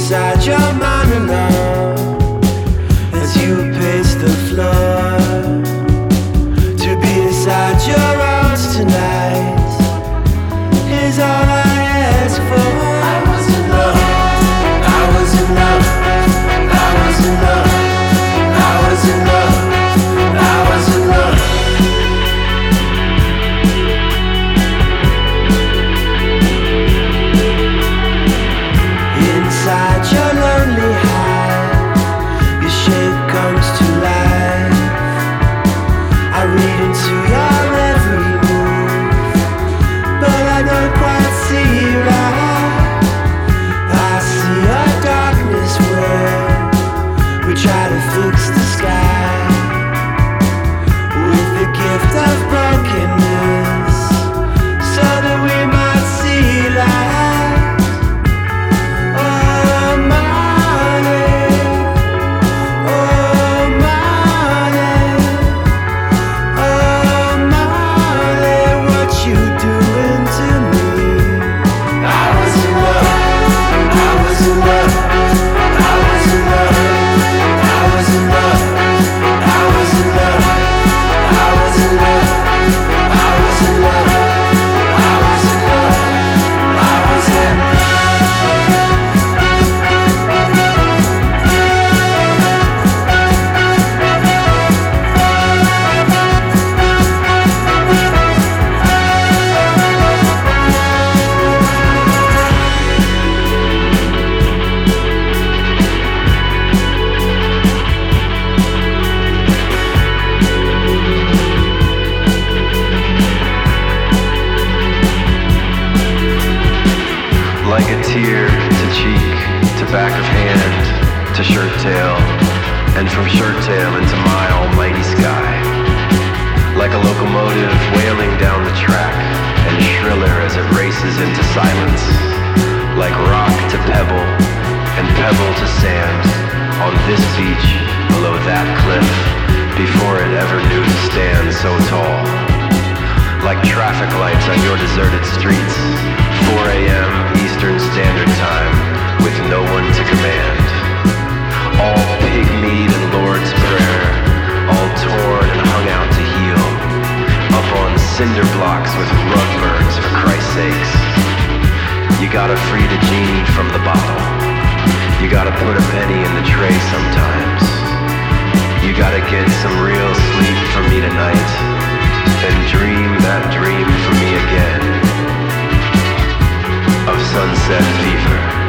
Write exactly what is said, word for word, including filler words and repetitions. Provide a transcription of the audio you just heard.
inside your monologue as you pace the floor. To be inside your arms tonight is all I ask for. I was in love, I was in love, I was in love, I was in love, I was in love. Inside your lonely hive, your shape comes to life. I read into your every move, but I don't quite see right. I see a darkness where we try to fix the sky with the gift of brokenness, so that we might see light. Like a tear to cheek, to back of hand, to shirt tail, and from shirt tail into my almighty sky. Like a locomotive wailing down the track, and shriller as it races into silence. Like rock to pebble, and pebble to sand, on this beach, below that cliff, before it ever knew to stand so tall. Like traffic lights on your deserted streets, four a.m. Eastern Standard Time, with no one to command. All pig-meat and Lord's Prayer, all torn and hung out to heal. Up on cinder blocks with rug burns, for Christ's sakes. You gotta free the genie from the bottle. You gotta put a penny in the tray sometimes. You gotta get some real sleep for me tonight, and dream that dream for me again, of sunset fever.